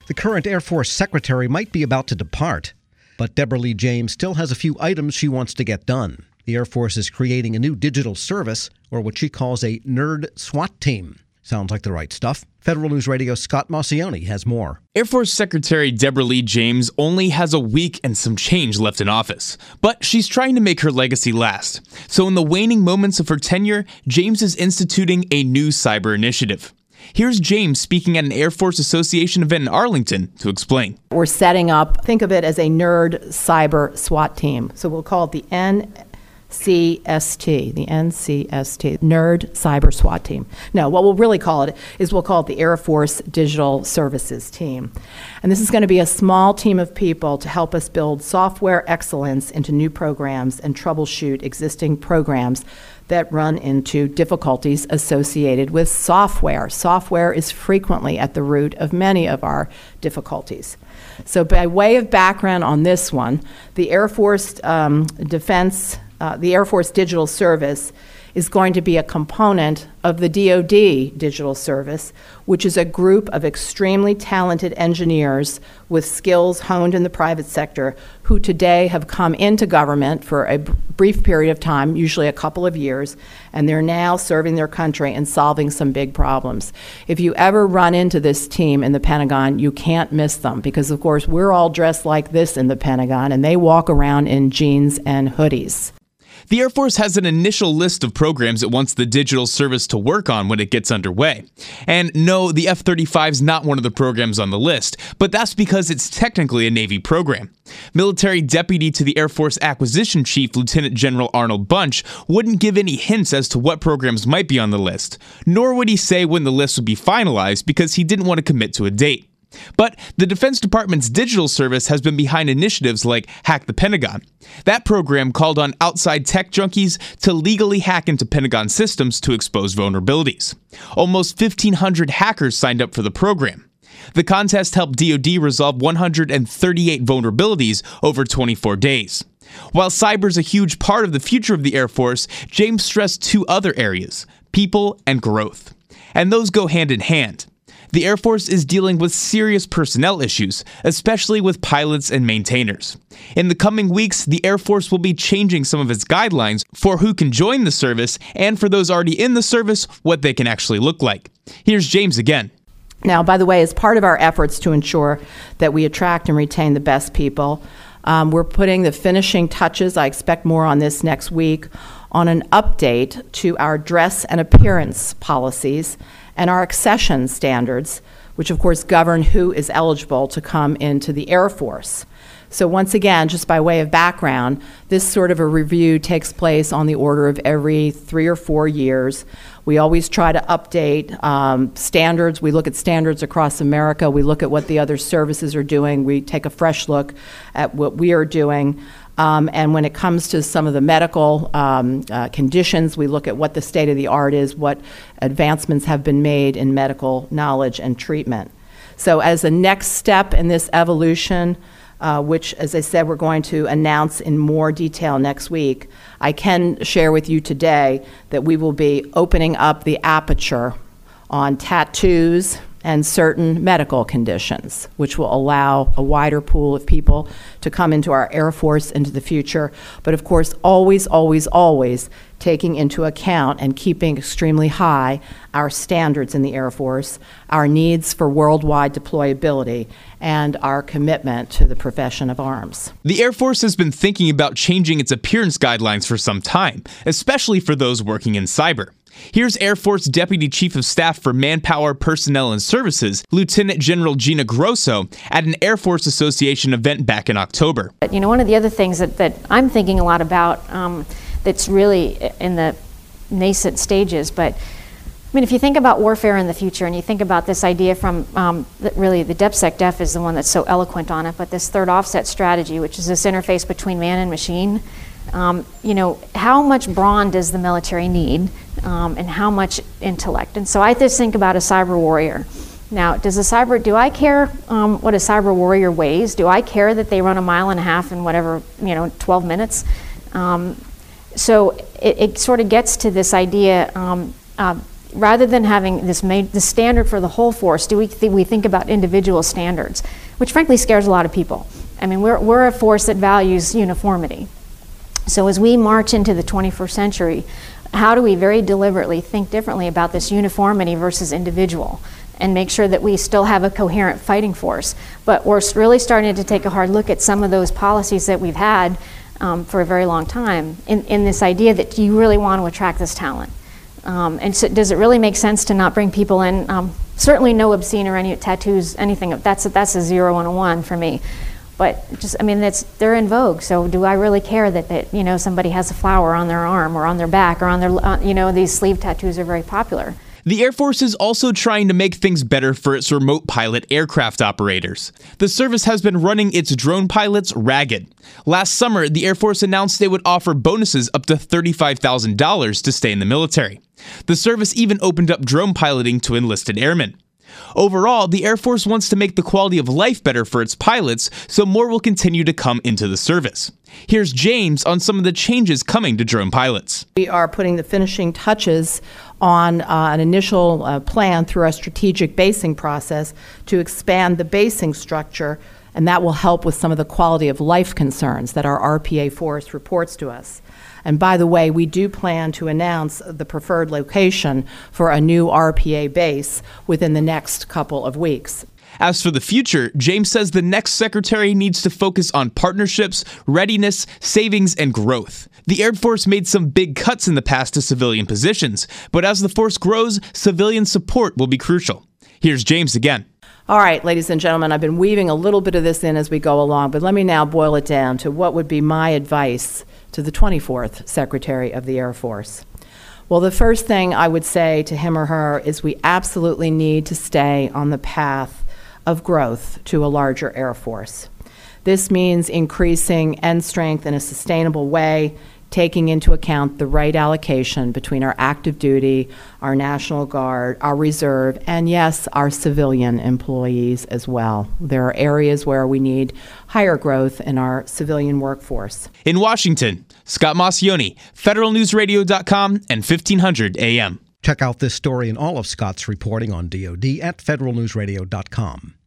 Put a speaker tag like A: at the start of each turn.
A: The current Air Force Secretary might be about to depart, but Deborah Lee James still has a few items she wants to get done. The Air Force is creating a new digital service, or what she calls a nerd SWAT team. Sounds like the right stuff. Federal News Radio's Scott Maucione has more.
B: Air Force Secretary Deborah Lee James only has a week and some change left in office, but she's trying to make her legacy last. So in the waning moments of her tenure, James is instituting a new cyber initiative. Here's James speaking at an Air Force Association event in Arlington to explain.
C: We're setting up, think of it as a nerd cyber SWAT team. So we'll call it the NCST, Nerd Cyber SWAT Team. No, what we'll really call it is we'll call it the Air Force Digital Services Team. And this is going to be a small team of people to help us build software excellence into new programs and troubleshoot existing programs that run into difficulties associated with software. Software is frequently at the root of many of our difficulties. So by way of background on this one, the Air Force the Air Force Digital Service is going to be a component of the DoD Digital Service, which is a group of extremely talented engineers with skills honed in the private sector who today have come into government for a brief period of time, usually a couple of years, and they're now serving their country and solving some big problems. If you ever run into this team in the Pentagon, you can't miss them because, of course, we're all dressed like this in the Pentagon, and they walk around in jeans and hoodies.
B: The Air Force has an initial list of programs it wants the digital service to work on when it gets underway. And no, the F-35 is not one of the programs on the list, but that's because it's technically a Navy program. Military Deputy to the Air Force Acquisition Chief Lieutenant General Arnold Bunch wouldn't give any hints as to what programs might be on the list, nor would he say when the list would be finalized because he didn't want to commit to a date. But the Defense Department's digital service has been behind initiatives like Hack the Pentagon. That program called on outside tech junkies to legally hack into Pentagon systems to expose vulnerabilities. Almost 1,500 hackers signed up for the program. The contest helped DoD resolve 138 vulnerabilities over 24 days. While cyber is a huge part of the future of the Air Force, James stressed two other areas: people and growth. And those go hand in hand. The Air Force is dealing with serious personnel issues, especially with pilots and maintainers. In the coming weeks, the Air Force will be changing some of its guidelines for who can join the service and for those already in the service, what they can actually look like. Here's James again.
C: Now, by the way, as part of our efforts to ensure that we attract and retain the best people, we're putting the finishing touches, I expect more on this next week, on an update to our dress and appearance policies and our accession standards, which of course govern who is eligible to come into the Air Force. So once again, just by way of background, this sort of a review takes place on the order of every 3 or 4 years. We always try to update standards. We look at standards across America. We look at what the other services are doing. We take a fresh look at what we are doing. And when it comes to some of the medical conditions, we look at what the state of the art is, what advancements have been made in medical knowledge and treatment. So as a next step in this evolution, which, as I said, we're going to announce in more detail next week, I can share with you today that we will be opening up the aperture on tattoos and certain medical conditions, which will allow a wider pool of people to come into our Air Force into the future. But of course, always, always, always taking into account and keeping extremely high our standards in the Air Force, our needs for worldwide deployability, and our commitment to the profession of arms.
B: The Air Force has been thinking about changing its appearance guidelines for some time, especially for those working in cyber. Here's Air Force Deputy Chief of Staff for Manpower, Personnel, and Services, Lieutenant General Gina Grosso, at an Air Force Association event back in October.
D: You know, one of the other things that I'm thinking a lot about that's really in the nascent stages, but I mean, if you think about warfare in the future and you think about this idea from, really the DepSecDef is the one that's so eloquent on it, but this third offset strategy, which is this interface between man and machine, you know, how much brawn does the military need and how much intellect? And so I just think about a cyber warrior. Now, do I care what a cyber warrior weighs? Do I care that they run 1.5 miles in whatever, 12 minutes? So it sort of gets to this idea, rather than having the standard for the whole force, we think about individual standards, which frankly scares a lot of people. I mean, we're a force that values uniformity. So as we march into the 21st century, how do we very deliberately think differently about this uniformity versus individual and make sure that we still have a coherent fighting force? But we're really starting to take a hard look at some of those policies that we've had for a very long time in this idea that you really want to attract this talent. And so does it really make sense to not bring people in? Certainly no obscene or any tattoos, anything. That's a 0 and a 1 for me. But just, I mean, they're in vogue. So do I really care that somebody has a flower on their arm or on their back or on their, these sleeve tattoos are very popular.
B: The Air Force is also trying to make things better for its remote pilot aircraft operators. The service has been running its drone pilots ragged. Last summer, the Air Force announced they would offer bonuses up to $35,000 to stay in the military. The service even opened up drone piloting to enlisted airmen. Overall, the Air Force wants to make the quality of life better for its pilots, so more will continue to come into the service. Here's James on some of the changes coming to drone pilots.
C: We are putting the finishing touches on an initial plan through our strategic basing process to expand the basing structure, and that will help with some of the quality of life concerns that our RPA force reports to us. And by the way, we do plan to announce the preferred location for a new RPA base within the next couple of weeks.
B: As for the future, James says the next secretary needs to focus on partnerships, readiness, savings, and growth. The Air Force made some big cuts in the past to civilian positions, but as the force grows, civilian support will be crucial. Here's James again.
C: All right, ladies and gentlemen, I've been weaving a little bit of this in as we go along, but let me now boil it down to what would be my advice to the 24th Secretary of the Air Force. Well, the first thing I would say to him or her is we absolutely need to stay on the path of growth to a larger Air Force. This means increasing end strength in a sustainable way, taking into account the right allocation between our active duty, our National Guard, our reserve, and yes, our civilian employees as well. There are areas where we need higher growth in our civilian workforce.
B: In Washington, Scott Maucione, federalnewsradio.com and 1500 AM.
A: Check out this story and all of Scott's reporting on DoD at federalnewsradio.com.